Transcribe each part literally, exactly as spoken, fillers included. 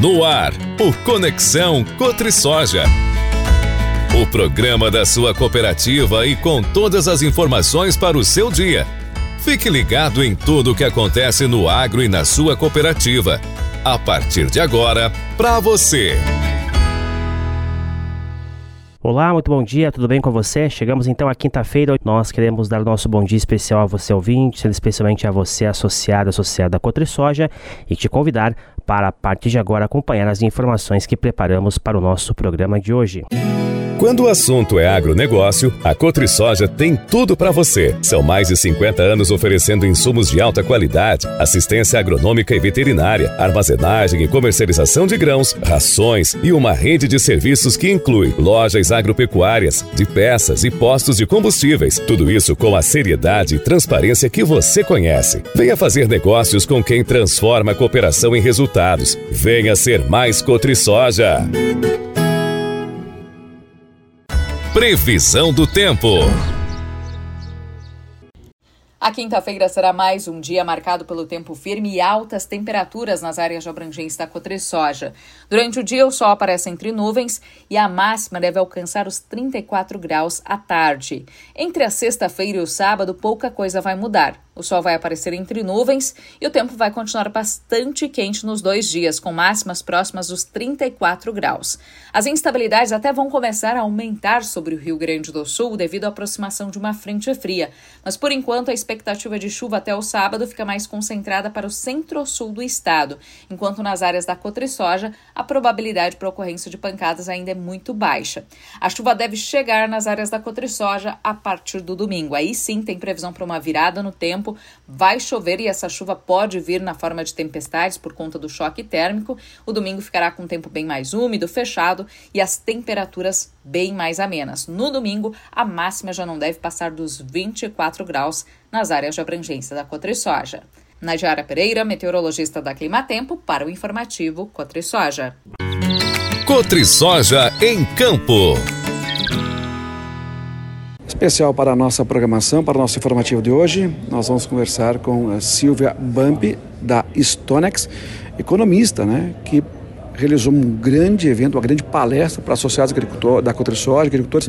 No ar, o Conexão Cotrisoja. O programa da sua cooperativa e com todas as informações para o seu dia. Fique ligado em tudo o que acontece no agro e na sua cooperativa. A partir de agora, para você. Olá, muito bom dia, tudo bem com você? Chegamos então à quinta-feira, nós queremos dar o nosso bom dia especial a você ouvinte, especialmente a você associado, associado à Cotrisoja, e te convidar para a partir de agora acompanhar as informações que preparamos para o nosso programa de hoje. Quando o assunto é agronegócio, a Cotrisoja tem tudo para você. São mais de cinquenta anos oferecendo insumos de alta qualidade, assistência agronômica e veterinária, armazenagem e comercialização de grãos, rações e uma rede de serviços que inclui lojas agropecuárias, de peças e postos de combustíveis. Tudo isso com a seriedade e transparência que você conhece. Venha fazer negócios com quem transforma a cooperação em resultados. Venha ser mais Cotrisoja. Previsão do tempo. A quinta-feira será mais um dia marcado pelo tempo firme e altas temperaturas nas áreas de abrangência da Cotrisoja. Durante o dia, o sol aparece entre nuvens e a máxima deve alcançar os trinta e quatro graus à tarde. Entre a sexta-feira e o sábado, pouca coisa vai mudar. O sol vai aparecer entre nuvens e o tempo vai continuar bastante quente nos dois dias, com máximas próximas dos trinta e quatro graus. As instabilidades até vão começar a aumentar sobre o Rio Grande do Sul devido à aproximação de uma frente fria, mas por enquanto a expectativa de chuva até o sábado fica mais concentrada para o centro-sul do estado, enquanto nas áreas da Cotrisoja a probabilidade para ocorrência de pancadas ainda é muito baixa. A chuva deve chegar nas áreas da Cotrisoja a partir do domingo. Aí sim tem previsão para uma virada no tempo. Vai chover e essa chuva pode vir na forma de tempestades por conta do choque térmico. O domingo ficará com um tempo bem mais úmido, fechado e as temperaturas bem mais amenas. No domingo, a máxima já não deve passar dos vinte e quatro graus nas áreas de abrangência da Cotrisoja. Nadiara Pereira, meteorologista da Climatempo, para o informativo Cotrisoja. Cotrisoja em Campo. Especial para a nossa programação, para o nosso informativo de hoje, nós vamos conversar com a Silvia Bambi, da Stonex, economista, né, que realizou um grande evento, uma grande palestra para associados agricultores, da Cotrisoja, agricultores,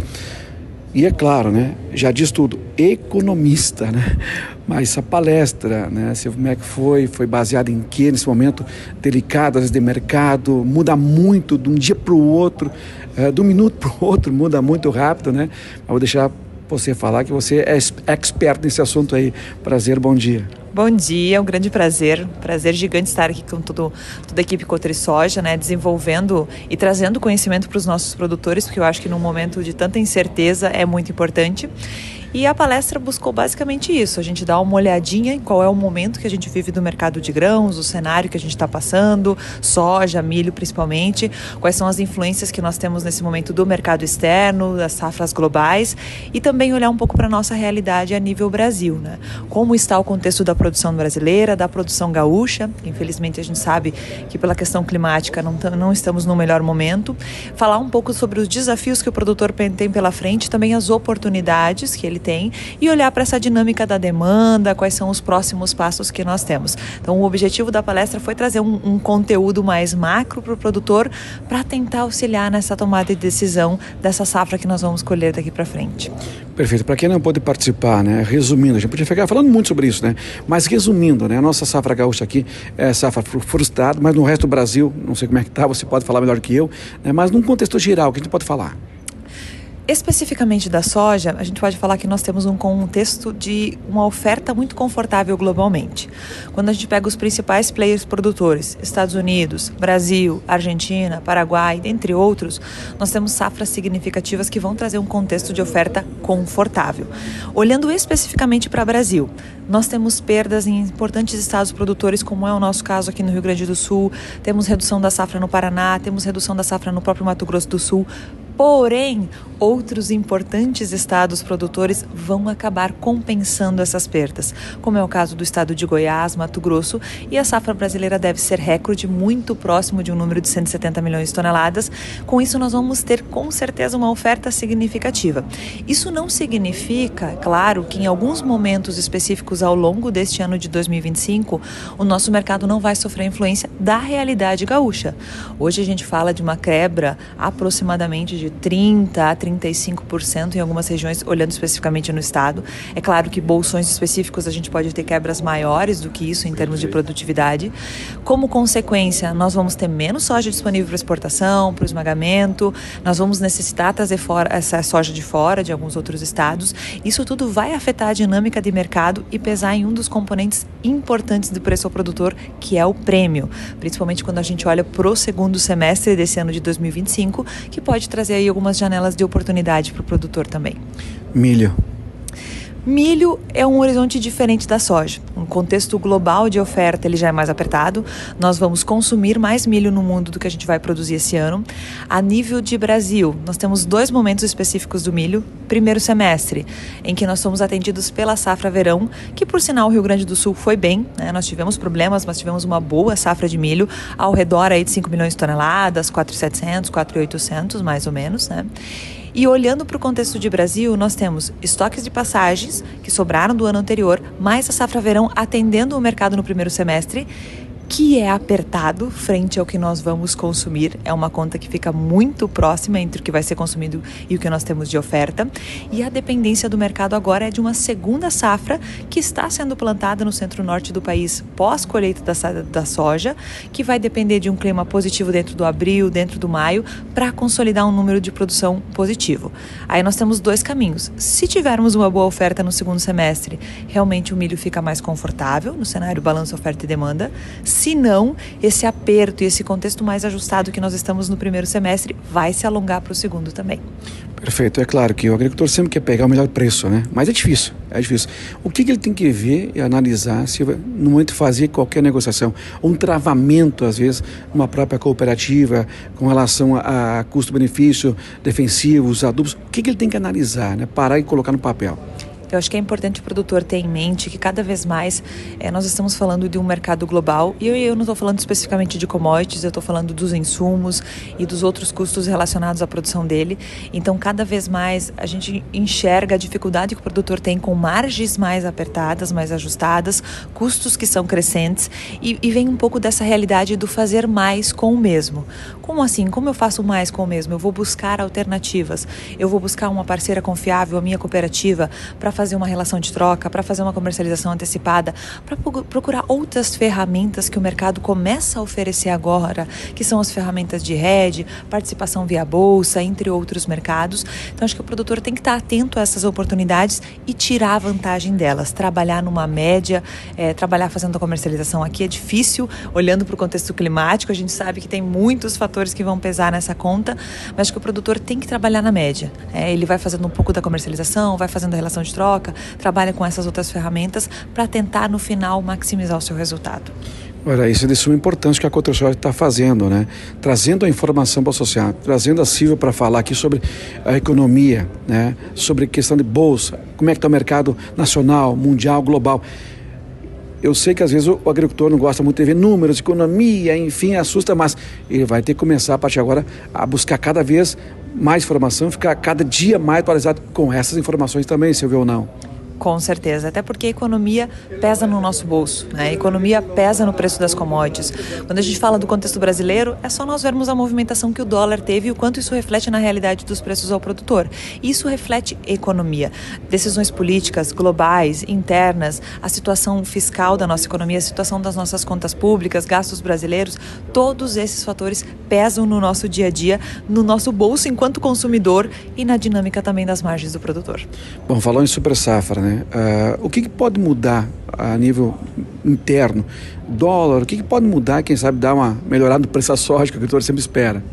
e é claro, né, já diz tudo, economista, né, mas essa palestra, né, Silvia, como é que foi, foi baseada em quê nesse momento delicado, às vezes de mercado, muda muito de um dia para o outro, é, de um minuto para o outro, muda muito rápido, né, eu vou deixar você falar que você é expert nesse assunto aí. Prazer, bom dia. Bom dia, é um grande prazer, prazer gigante estar aqui com todo, toda a equipe Cotrisoja, né, desenvolvendo e trazendo conhecimento para os nossos produtores, porque eu acho que num momento de tanta incerteza é muito importante. E a palestra buscou basicamente isso, a gente dá uma olhadinha em qual é o momento que a gente vive do mercado de grãos, o cenário que a gente está passando, soja, milho principalmente, quais são as influências que nós temos nesse momento do mercado externo, das safras globais, e também olhar um pouco para a nossa realidade a nível Brasil, né? Como está o contexto da produção brasileira, da produção gaúcha, que infelizmente a gente sabe que pela questão climática não, não estamos no melhor momento, falar um pouco sobre os desafios que o produtor tem pela frente, também as oportunidades que ele tem e olhar para essa dinâmica da demanda, quais são os próximos passos que nós temos. Então o objetivo da palestra foi trazer um, um conteúdo mais macro para o produtor para tentar auxiliar nessa tomada de decisão dessa safra que nós vamos colher daqui para frente. Perfeito. Para quem não pôde participar, né, resumindo, a gente podia ficar falando muito sobre isso, né, mas resumindo, né, a nossa safra gaúcha aqui é safra frustrada, mas no resto do Brasil, não sei como é que está, você pode falar melhor que eu, né, mas num contexto geral, o que a gente pode falar? Especificamente da soja, a gente pode falar que nós temos um contexto de uma oferta muito confortável globalmente. Quando a gente pega os principais players produtores, Estados Unidos, Brasil, Argentina, Paraguai, entre outros, nós temos safras significativas que vão trazer um contexto de oferta confortável. Olhando especificamente para o Brasil, nós temos perdas em importantes estados produtores, como é o nosso caso aqui no Rio Grande do Sul, temos redução da safra no Paraná, temos redução da safra no próprio Mato Grosso do Sul, Porém, outros importantes estados produtores vão acabar compensando essas perdas, como é o caso do estado de Goiás, Mato Grosso, e a safra brasileira deve ser recorde, muito próximo de um número de cento e setenta milhões de toneladas. Com isso, nós vamos ter com certeza uma oferta significativa. Isso não significa, claro, que em alguns momentos específicos ao longo deste ano de dois mil e vinte e cinco, o nosso mercado não vai sofrer influência da realidade gaúcha. Hoje a gente fala de uma quebra aproximadamente de trinta a trinta e cinco por cento em algumas regiões, olhando especificamente no estado. É claro que bolsões específicos a gente pode ter quebras maiores do que isso em termos de produtividade. Como consequência, nós vamos ter menos soja disponível para exportação, para o esmagamento, nós vamos necessitar trazer fora essa soja de fora, de alguns outros estados. Isso tudo vai afetar a dinâmica de mercado e pesar em um dos componentes importantes do preço ao produtor, que é o prêmio, principalmente quando a gente olha para o segundo semestre desse ano de dois mil e vinte e cinco, que pode trazer aí algumas janelas de oportunidade para o produtor também. Milho. Milho é um horizonte diferente da soja. Um contexto global de oferta ele já é mais apertado. Nós vamos consumir mais milho no mundo do que a gente vai produzir esse ano. A nível de Brasil, nós temos dois momentos específicos do milho. Primeiro semestre, em que nós somos atendidos pela safra verão, que por sinal o Rio Grande do Sul foi bem, né? Nós tivemos problemas, mas tivemos uma boa safra de milho, ao redor aí de cinco milhões de toneladas, quatro mil e setecentos, quatro mil e oitocentos mais ou menos, né? E olhando para o contexto de Brasil, nós temos estoques de passagens que sobraram do ano anterior, mais a safra verão atendendo o mercado no primeiro semestre, que é apertado frente ao que nós vamos consumir. É uma conta que fica muito próxima entre o que vai ser consumido e o que nós temos de oferta. E a dependência do mercado agora é de uma segunda safra que está sendo plantada no centro-norte do país pós-colheita da, da soja, que vai depender de um clima positivo dentro do abril, dentro do maio, para consolidar um número de produção positivo. Aí nós temos dois caminhos. Se tivermos uma boa oferta no segundo semestre, realmente o milho fica mais confortável no cenário balanço oferta e demanda. Se não, esse aperto e esse contexto mais ajustado que nós estamos no primeiro semestre vai se alongar para o segundo também. Perfeito. É claro que o agricultor sempre quer pegar o melhor preço, né? Mas é difícil, é difícil. O que, que ele tem que ver e analisar se no momento de fazer qualquer negociação, um travamento, às vezes, numa própria cooperativa, com relação a, a custo-benefício, defensivos, adubos, o que, que ele tem que analisar, né? Parar e colocar no papel. Eu acho que é importante o produtor ter em mente que cada vez mais é, nós estamos falando de um mercado global e eu, eu não estou falando especificamente de commodities, eu estou falando dos insumos e dos outros custos relacionados à produção dele. Então, cada vez mais a gente enxerga a dificuldade que o produtor tem com margens mais apertadas, mais ajustadas, custos que são crescentes e, e vem um pouco dessa realidade do fazer mais com o mesmo. Como assim? Como eu faço mais com o mesmo? Eu vou buscar alternativas, eu vou buscar uma parceira confiável, a minha cooperativa, para fazer uma relação de troca, para fazer uma comercialização antecipada, para procurar outras ferramentas que o mercado começa a oferecer agora, que são as ferramentas de hedge, participação via bolsa, entre outros mercados. Então, acho que o produtor tem que estar atento a essas oportunidades e tirar a vantagem delas, trabalhar numa média, é, trabalhar fazendo a comercialização aqui é difícil, olhando para o contexto climático, a gente sabe que tem muitos fatores que vão pesar nessa conta, mas acho que o produtor tem que trabalhar na média. É, ele vai fazendo um pouco da comercialização, vai fazendo a relação de troca, trabalha com essas outras ferramentas para tentar, no final, maximizar o seu resultado. Olha, isso é de suma importância que a CotriSoja está fazendo, né? Trazendo a informação para o associado, trazendo a Silvia para falar aqui sobre a economia, né? Sobre questão de bolsa, como é que está o mercado nacional, mundial, global. Eu sei que às vezes o agricultor não gosta muito de ver números, economia, enfim, assusta, mas ele vai ter que começar a partir de agora a buscar cada vez mais informação, ficar cada dia mais atualizado com essas informações também, Silvio, ou não? Com certeza, até porque a economia pesa no nosso bolso, né? A economia pesa no preço das commodities. Quando a gente fala do contexto brasileiro, é só nós vermos a movimentação que o dólar teve e o quanto isso reflete na realidade dos preços ao produtor. Isso reflete economia. Decisões políticas, globais, internas, a situação fiscal da nossa economia, a situação das nossas contas públicas, gastos brasileiros, todos esses fatores pesam no nosso dia a dia, no nosso bolso enquanto consumidor e na dinâmica também das margens do produtor. Bom, falando em super safra, né? Uh, o que, que pode mudar a nível interno? Dólar, o que, que pode mudar, quem sabe dar uma melhorada no preço da soja que o agricultor sempre espera?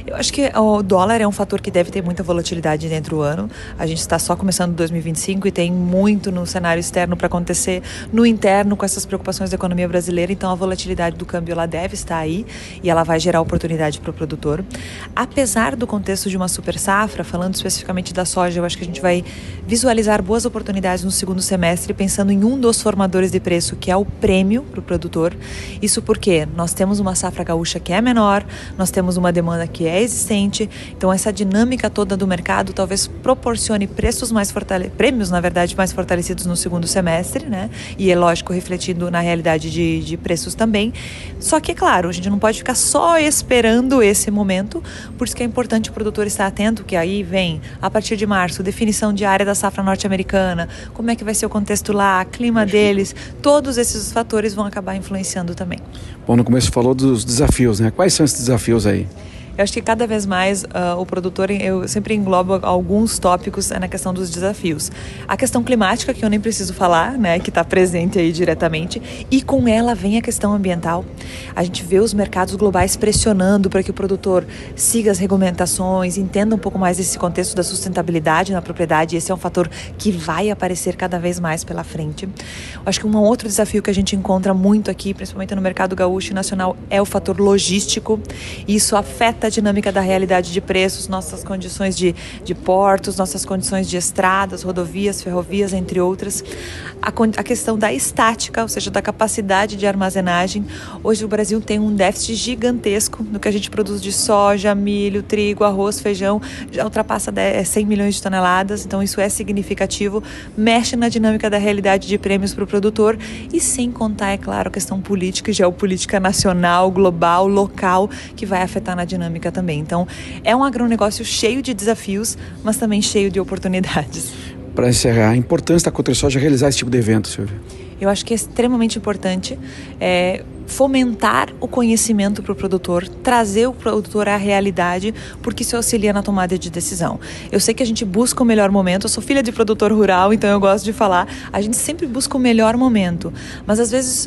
Eu acho que o dólar é um fator que deve ter muita volatilidade dentro do ano. A gente está só começando dois mil e vinte e cinco e tem muito no cenário externo para acontecer, no interno com essas preocupações da economia brasileira, então a volatilidade do câmbio ela deve estar aí e ela vai gerar oportunidade para o produtor. Apesar do contexto de uma super safra, falando especificamente da soja, eu acho que a gente vai visualizar boas oportunidades no segundo semestre, pensando em um dos formadores de preço, que é o prêmio para o produtor. Isso porque nós temos uma safra gaúcha que é menor, nós temos uma demanda que é existente, então essa dinâmica toda do mercado talvez proporcione preços mais fortalecidos, prêmios na verdade mais fortalecidos no segundo semestre, né? E é lógico refletindo na realidade de, de preços também. Só que é claro, a gente não pode ficar só esperando esse momento, por isso que é importante o produtor estar atento, que aí vem a partir de março definição de área da safra norte-americana, como é que vai ser o contexto lá, clima deles, todos esses fatores vão acabar influenciando também. Bom, no começo falou dos desafios, né? Quais são esses desafios aí? Eu acho que cada vez mais uh, o produtor, eu sempre englobo alguns tópicos na questão dos desafios. A questão climática, que eu nem preciso falar, né, que está presente aí diretamente, e com ela vem a questão ambiental. A gente vê os mercados globais pressionando para que o produtor siga as regulamentações, entenda um pouco mais esse contexto da sustentabilidade na propriedade, e esse é um fator que vai aparecer cada vez mais pela frente. Eu acho que um outro desafio que a gente encontra muito aqui, principalmente no mercado gaúcho e nacional, é o fator logístico, e isso afeta a dinâmica da realidade de preços, nossas condições de, de portos, nossas condições de estradas, rodovias, ferrovias, entre outras. A, a questão da estática, ou seja, da capacidade de armazenagem. Hoje o Brasil tem um déficit gigantesco no que a gente produz de soja, milho, trigo, arroz, feijão, já ultrapassa cem milhões de toneladas, então isso é significativo, mexe na dinâmica da realidade de prêmios para o produtor e sem contar, é claro, a questão política e geopolítica nacional, global, local, que vai afetar na dinâmica também. Então, é um agronegócio cheio de desafios, mas também cheio de oportunidades. Para encerrar, a importância da Cotrisoja realizar esse tipo de evento, Silvia? Eu acho que é extremamente importante é, fomentar o conhecimento para o produtor, trazer o produtor à realidade, porque isso auxilia na tomada de decisão. Eu sei que a gente busca o melhor momento, eu sou filha de produtor rural, então eu gosto de falar, a gente sempre busca o melhor momento, mas às vezes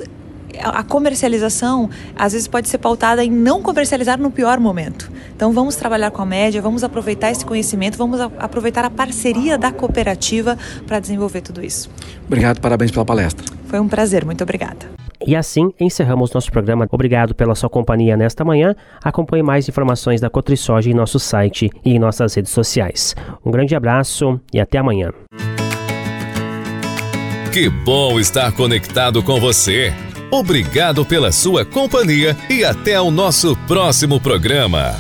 a comercialização, às vezes, pode ser pautada em não comercializar no pior momento. Então, vamos trabalhar com a média, vamos aproveitar esse conhecimento, vamos a- aproveitar a parceria da cooperativa para desenvolver tudo isso. Obrigado, parabéns pela palestra. Foi um prazer, muito obrigada. E assim encerramos nosso programa. Obrigado pela sua companhia nesta manhã. Acompanhe mais informações da Cotrisoja em nosso site e em nossas redes sociais. Um grande abraço e até amanhã. Que bom estar conectado com você. Obrigado pela sua companhia e até o nosso próximo programa.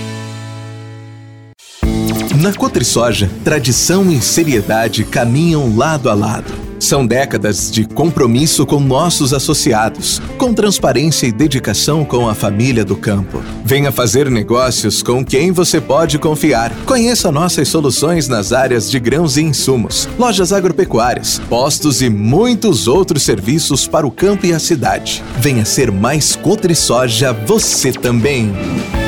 Na Cotrisoja, tradição e seriedade caminham lado a lado. São décadas de compromisso com nossos associados, com transparência e dedicação com a família do campo. Venha fazer negócios com quem você pode confiar. Conheça nossas soluções nas áreas de grãos e insumos, lojas agropecuárias, postos e muitos outros serviços para o campo e a cidade. Venha ser mais Cotrisoja você também.